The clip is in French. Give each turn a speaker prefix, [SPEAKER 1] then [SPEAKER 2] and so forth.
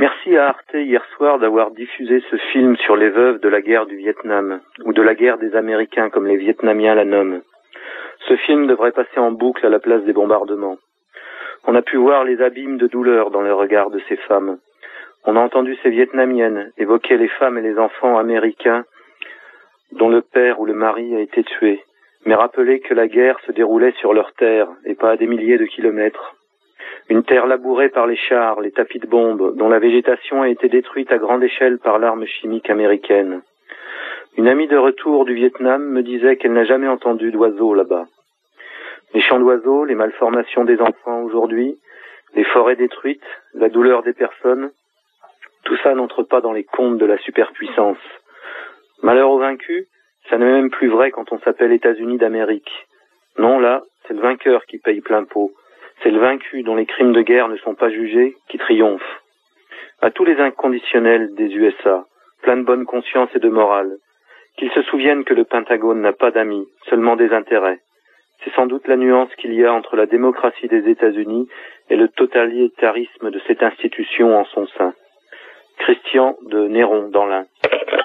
[SPEAKER 1] Merci à Arte hier soir d'avoir diffusé ce film sur les veuves de la guerre du Vietnam, ou de la guerre des Américains comme les Vietnamiens la nomment. Ce film devrait passer en boucle à la place des bombardements. On a pu voir les abîmes de douleur dans les regards de ces femmes. On a entendu ces Vietnamiennes évoquer les femmes et les enfants américains dont le père ou le mari a été tué, mais rappeler que la guerre se déroulait sur leur terre et pas à des milliers de kilomètres. Une terre labourée par les chars, les tapis de bombes, dont la végétation a été détruite à grande échelle par l'arme chimique américaine. Une amie de retour du Vietnam me disait qu'elle n'a jamais entendu d'oiseaux là-bas. Les chants d'oiseaux, les malformations des enfants aujourd'hui, les forêts détruites, la douleur des personnes, tout ça n'entre pas dans les comptes de la superpuissance. Malheur aux vaincus, ça n'est même plus vrai quand on s'appelle États-Unis d'Amérique. Non, là, c'est le vainqueur qui paye plein pot. C'est le vaincu dont les crimes de guerre ne sont pas jugés qui triomphe. À tous les inconditionnels des USA, plein de bonne conscience et de morale, qu'ils se souviennent que le Pentagone n'a pas d'amis, seulement des intérêts. C'est sans doute la nuance qu'il y a entre la démocratie des États-Unis et le totalitarisme de cette institution en son sein. Christian de Néron dans l'Ain.